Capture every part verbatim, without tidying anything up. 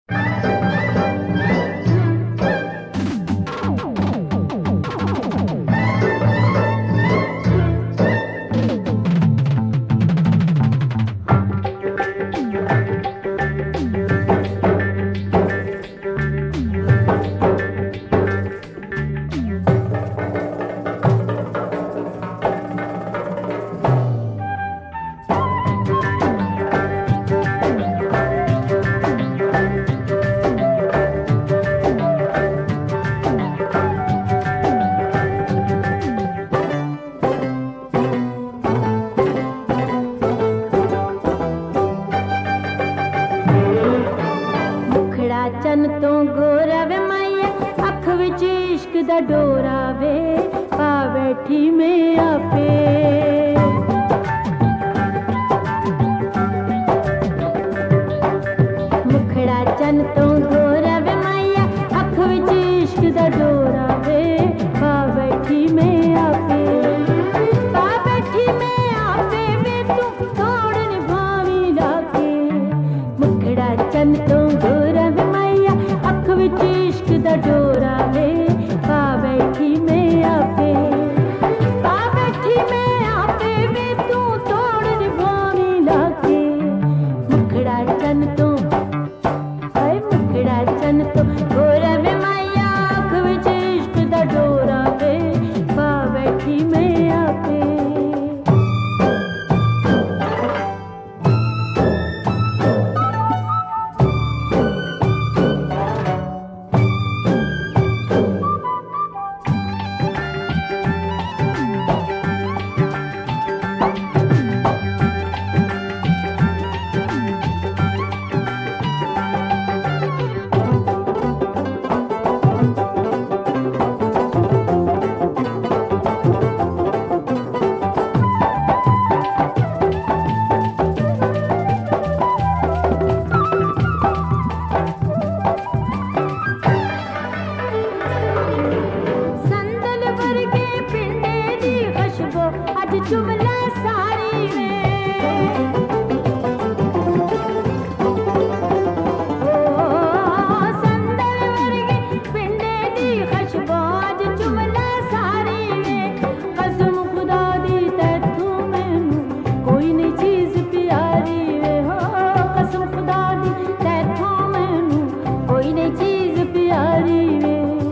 चन तो गोरा वे माइया अख विच इश्क दा डोरा वे पा बैठी मैं आपे मुखड़ा चन तो गोरा वे माइया अख विच इश्क दा डोरा वे पा बैठी मैं आपे पा बैठी मैं आपे वे तू तोड़ निभावी लाके मुखड़ा चन तो गोरा अख विच इश्क दा डोरा वे पा बैठी मैं आपे पा बैठी मैं आपे वे तू तोड़ निभावी लाके मुखड़ा चन तो हाय मुखड़ा चन तो गोरा वे माइया अख विच इश्क दा डोरा वे पा बैठी मैं आपे चुमला सारी वे ओ संदल वर्गे पिंडे दी खुशबू अज चुमला सारी वे कसम खुदा दी तैथू मैनू कोई नहीं चीज प्यारी वे हो कसम खुदा दी तैथू मैनू कोई नहीं चीज प्यारी वे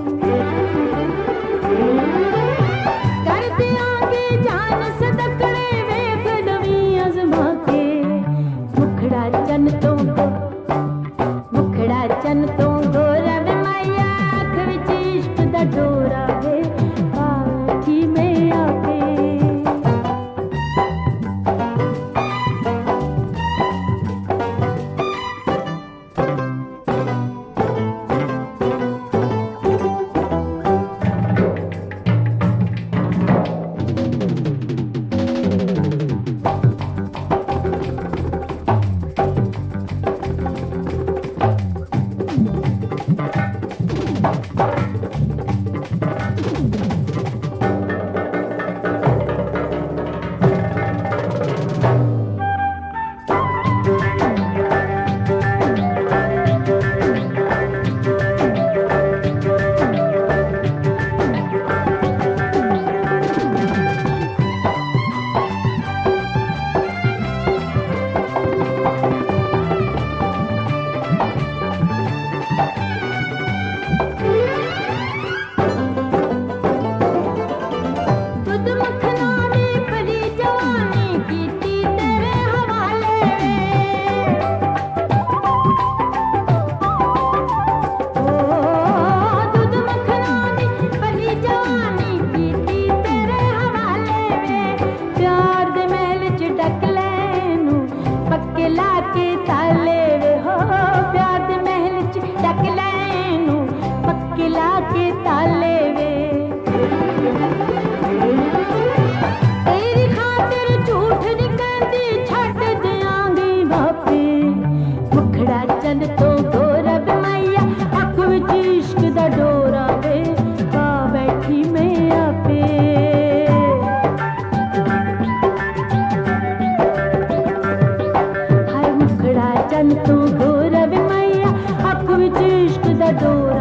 कर दियांगे जान सदकड़े वेख नवी अजमा के मुखड़ा चन तो मुखड़ा चन तो गोरा वे माइया अख विच इश्क दा डोरा वे पा बैठी मैं आपे चन तो गोरा वे माइया अख विच इश्क दा डोरा वे पा बैठी मैं आपे हाय मुखड़ा चन तो गोरा वे माइया अख ਦਾ ਡੋਰਾ